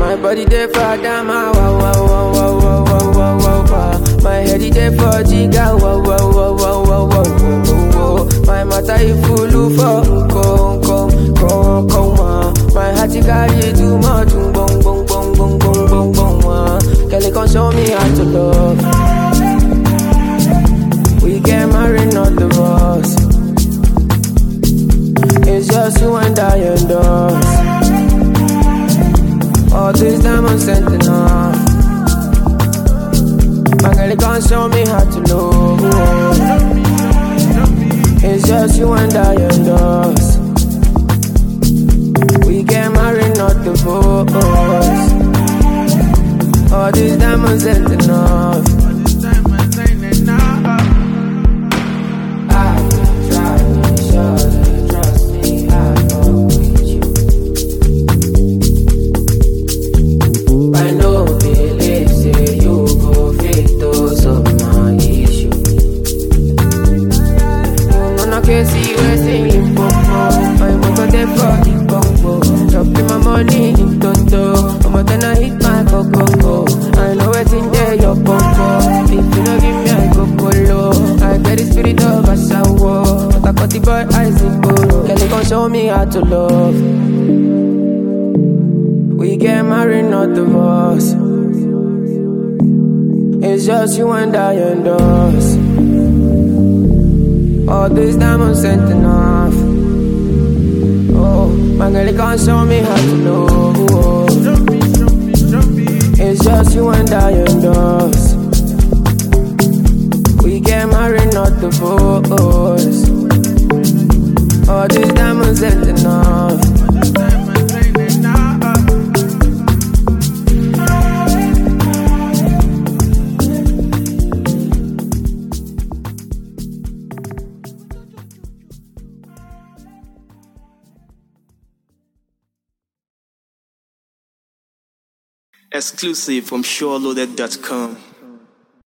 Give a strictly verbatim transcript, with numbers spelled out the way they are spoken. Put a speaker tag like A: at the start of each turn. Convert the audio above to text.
A: My body there for Dama, wow, wow, wow, wow, wow, wow, wow, wow, wow. My head is there for Jiga, wow, wow, wow, wow, wow, wow, wow, wow. My matter is full for come, come, come, come, my heart is carry too much, boom, boom, boom, boom, boom, boom, boom, boom. Girl, you can show me how to love. We get married, not divorced. It's just you and I and us. All this diamonds sent enough. My girl, you can't show me how to love. It's just you and I and us. We get married, not divorced. All these diamonds ain't enough. See we're singing popo. I want to dey for the bongo. Dropping my money in toto. I'm gonna hit my coco. I know it's in there your bongo. If you don't give me I go polo. I get the spirit of a sour. But I got the boy eyes in polo. Girl, you gon' show me how to love. We get married, not divorced. It's just you and I and us. All these diamonds ain't enough. Oh, my girl, you can't show me how to love. It's just you and I and us. We get married, not divorced. All these diamonds ain't enough.
B: Exclusive from SureLoaded dot com.